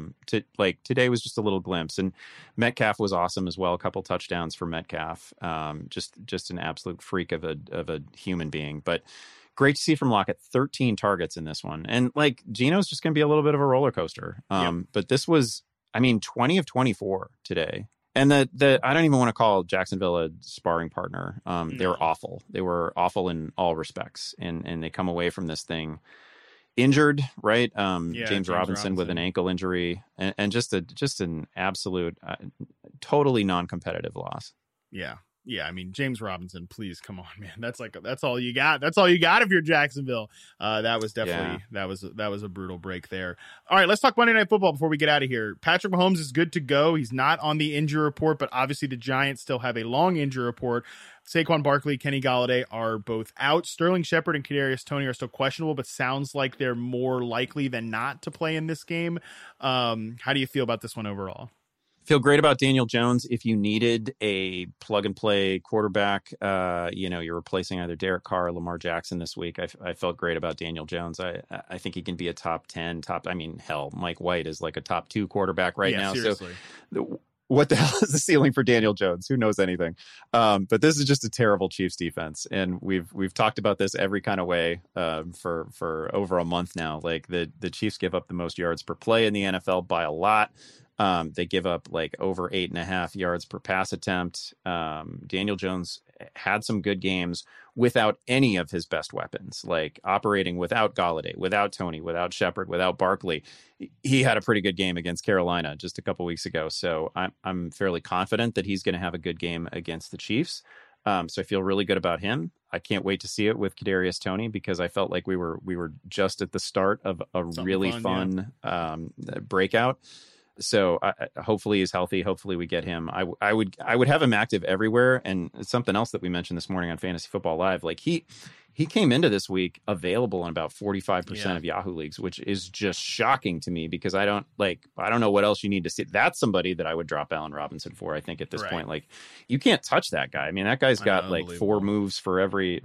Today was just a little glimpse, and Metcalf was awesome as well. A couple touchdowns for Metcalf. Just an absolute freak of a human being, but. Great to see from Lockett, 13 targets in this one. And like Geno's just going to be a little bit of a roller coaster. But this was, 20 of 24 today. And I don't even want to call Jacksonville a sparring partner. They were awful. They were awful in all respects. And they come away from this thing injured, right? James Robinson with an ankle injury and just an absolute, totally non-competitive loss. Yeah. Yeah, James Robinson, please come on, man. That's all you got. That's all you got if you're Jacksonville. That was definitely that was a brutal break there. All right, let's talk Monday Night Football before we get out of here. Patrick Mahomes is good to go. He's not on the injury report, but obviously the Giants still have a long injury report. Saquon Barkley, Kenny Golladay are both out. Sterling Shepard and Kadarius Toney are still questionable, but sounds like they're more likely than not to play in this game. How do you feel about this one overall? Feel great about Daniel Jones. If you needed a plug and play quarterback, you're replacing either Derek Carr or Lamar Jackson this week. I felt great about Daniel Jones. I think he can be a top 10, Mike White is like a top 2 quarterback right now. Seriously. So what the hell is the ceiling for Daniel Jones? Who knows anything? But this is just a terrible Chiefs defense. And we've talked about this every kind of way for over a month now. Like the Chiefs give up the most yards per play in the NFL by a lot. They give up like over 8.5 yards per pass attempt. Daniel Jones had some good games without any of his best weapons, like operating without Golladay, without Tony, without Shepard, without Barkley. He had a pretty good game against Carolina just a couple weeks ago. So I'm fairly confident that he's going to have a good game against the Chiefs. So I feel really good about him. I can't wait to see it with Kadarius Toney, because I felt like we were just at the start of a really fun breakout. So hopefully he's healthy. Hopefully we get him. I would have him active everywhere. And it's something else that we mentioned this morning on Fantasy Football Live. Like he came into this week available in about 45% of Yahoo leagues, which is just shocking to me, because I don't know what else you need to see. That's somebody that I would drop Allen Robinson for. I think at this point, like, you can't touch that guy. I mean, that guy's got like 4 moves for every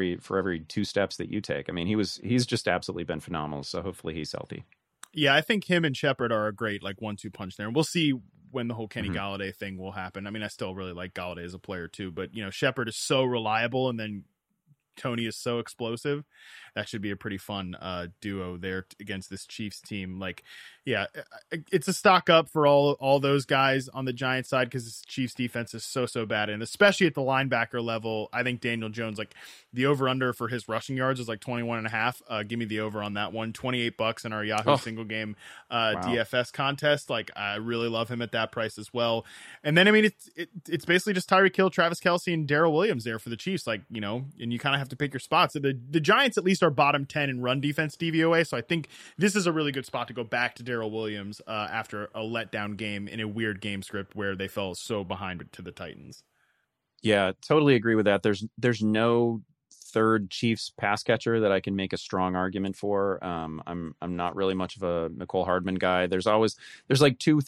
2 steps that you take. I mean, he's just absolutely been phenomenal. So hopefully he's healthy. Yeah, I think him and Shepard are a great like 1-2 punch there. And we'll see when the whole Kenny Golladay thing will happen. I mean, I still really like Golladay as a player too, but Shepard is so reliable, and then Tony is so explosive. That should be a pretty fun duo there against this Chiefs team. Like, yeah, it's a stock up for all those guys on the Giants side, because this Chiefs defense is so bad. And especially at the linebacker level, I think Daniel Jones, like, the over-under for his rushing yards is like 21.5. Give me the over on that one. $28 in our Yahoo single game DFS contest. Like, I really love him at that price as well. And then, I mean, it's basically just Tyreek Hill, Travis Kelce, and Darrell Williams there for the Chiefs. Like, and you kind of have to pick your spots. So the Giants at least are bottom 10 in run defense DVOA. So I think this is a really good spot to go back to Darrell Williams after a letdown game in a weird game script where they fell so behind to the Titans. Yeah, totally agree with that. There's no third Chiefs pass catcher that I can make a strong argument for. I'm not really much of a Mecole Hardman guy. There's like 2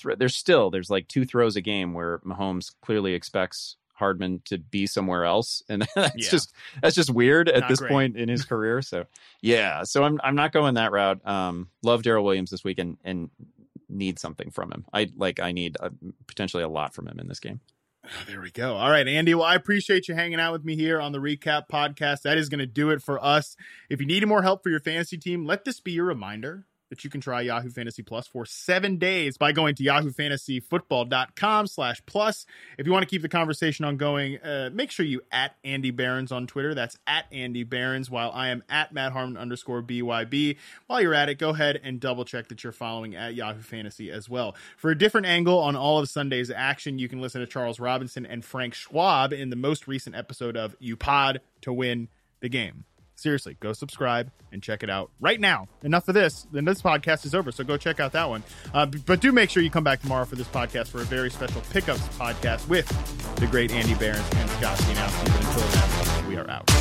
2 throws a game where Mahomes clearly expects Hardman to be somewhere else, and that's just weird at this point in his career. So so I'm not going that route. Love Darrell Williams this week and need something from him. I need potentially a lot from him in this game. There we go. All right, Andy. Well, I appreciate you hanging out with me here on the Recap Podcast. That is going to do it for us. If you need more help for your fantasy team, let this be your reminder that you can try Yahoo Fantasy Plus for 7 days by going to yahoofantasyfootball.com/plus. If you want to keep the conversation ongoing, make sure you @ Andy Behrens on Twitter. That's @ Andy Behrens, while I am @ MattHarmon_BYB. While you're at it, go ahead and double check that you're following @ Yahoo Fantasy as well. For a different angle on all of Sunday's action, you can listen to Charles Robinson and Frank Schwab in the most recent episode of You Pod to Win the Game. Seriously, go subscribe and check it out right now. Enough of this. Then this podcast is over, so go check out that one. But do make sure you come back tomorrow for this podcast for a very special Pickups podcast with the great Andy Behrens and Scott Cianowski. But until then, we are out.